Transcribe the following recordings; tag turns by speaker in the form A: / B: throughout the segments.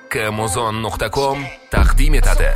A: kmozon.com taqdim etadi.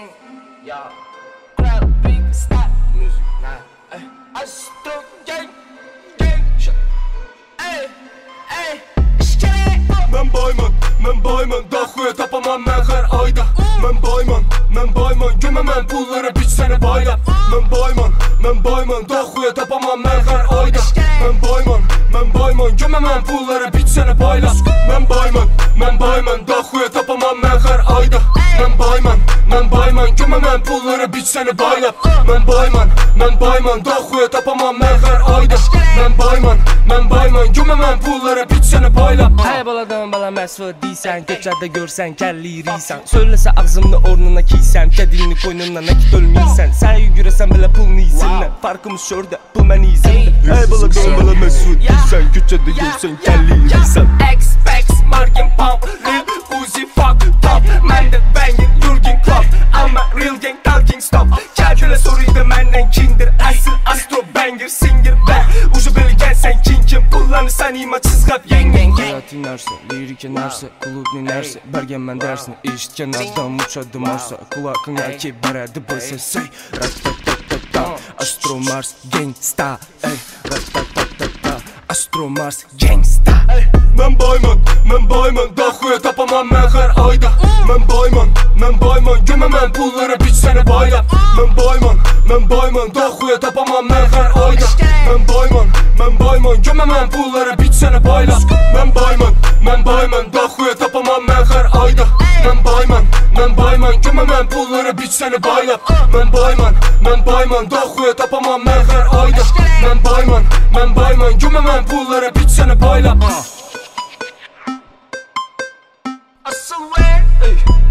B: Men boyman, daxuya tapaman men her ayda. Men boyman, gömemem pullara biç seni baylap. Men boyman, daxuya tapaman men her ayda. Men boyman, gömemem pullara biç seni baylap. Men boyman, daxuya tapaman men her ayda. Men boyman, gömemem pullara biç seni baylap. Men boyman, daxuya tapaman men her ayda. Men boyman, gömemem pullara biç seni baylap.
C: Hey baladan bala mesut deysen, köçerde görsen kelliriysen. Söylese ağzımda ornuna kiysen, kedilini koynuna nakit ölmeysen. Sen yüresen bile pulunu izinle, farkımız şurada pul men izinle.
B: Hey baladan bala mesut deysen, köçerde görsen kelliriysen.
C: X-Pax, Margin Pump, Lil Uzi, fuck, top. Man de bangin, Jurgen Klopp. I'm a real gang, talking stop. Kendine soruydu menden kimdir? Asıl astro banger, singer ben. Ucu belgen sen kim? Kullanırsan imaçsız kap yengen. Hayat inerse, lirik inerse, kulüp inerse. Bergen ben dersini işitken azdan uçadım arsa. Kulakına ki beredi bu ses. Rat-tat-tat-tat-tat. Astro Mars gangsta. Rat-tat-tat-tat-tat. Astro Mars gangsta.
B: Men boyman, daxuya tapaman men her ayda. Men boyman, gömemem pullara biç seni baylap. Men boyman, daxuya tapaman men her ayda. Men boyman, gömemem pullara biç seni baylap. Men boyman, daxuya tapaman men her ayda. Men boyman, gömemem pullara biç seni baylap. Men boyman, daxuya tapaman men her ayda. Men boyman, gömemem pullara biç seni baylap.
C: I swear,